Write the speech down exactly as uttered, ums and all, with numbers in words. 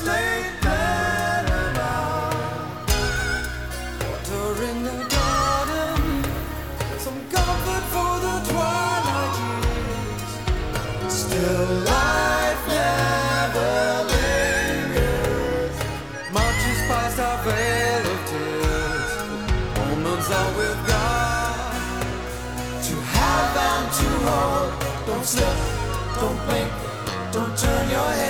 late paramount. Water in the garden, some comfort for the twilight years. Still life never lingers. Marches past our veil of tears. Moments are with God, to have and to hold. Don't slip, don't blink, don't turn your head.